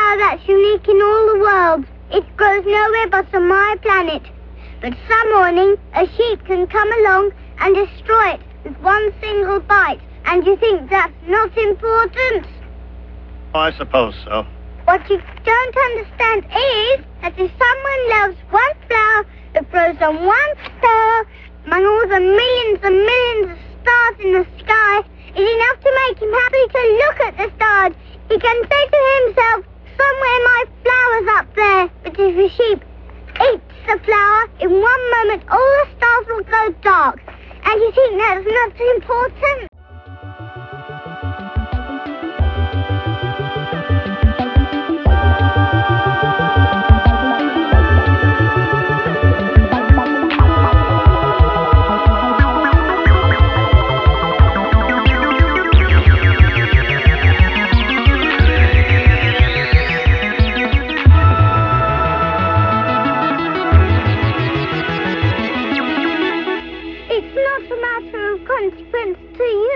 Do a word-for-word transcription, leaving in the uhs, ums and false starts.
flower that's unique in all the world. It grows nowhere but on my planet. But some morning, a sheep can come along and destroy it with one single bite. And you think that's not important? Oh, I suppose so. What you don't understand is that if someone loves one flower that grows on one star among all the millions and millions of stars in the sky, is enough to make him happy to look at the stars. He can say to himself, somewhere my flower's up there. But if a sheep eats the flower, in one moment all the stars will go dark. And you think that's not important? It's not a matter of consequence to you.